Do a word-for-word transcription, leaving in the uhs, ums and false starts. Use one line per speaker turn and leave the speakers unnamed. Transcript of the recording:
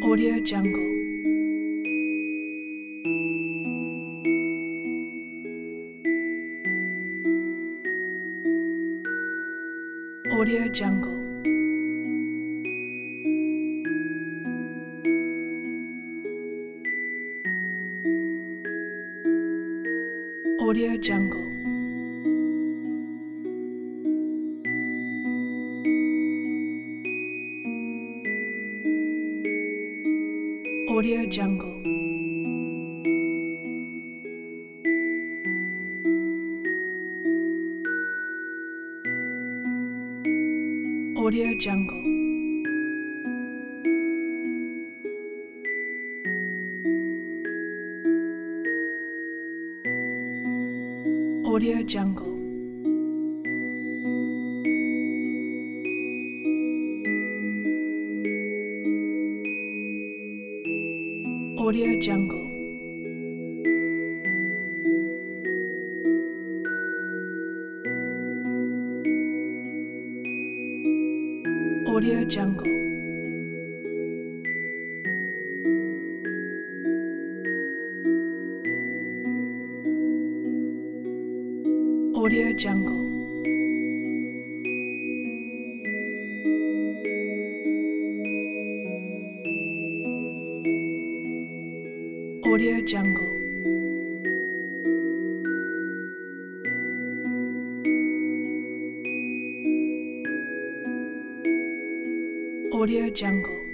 Audio Jungle. Audio Jungle. Audio Jungle. Audio Jungle. Audio Jungle. Audio Jungle. Audio Jungle. Audio Jungle. Audio Jungle. Audio Jungle. Audio Jungle.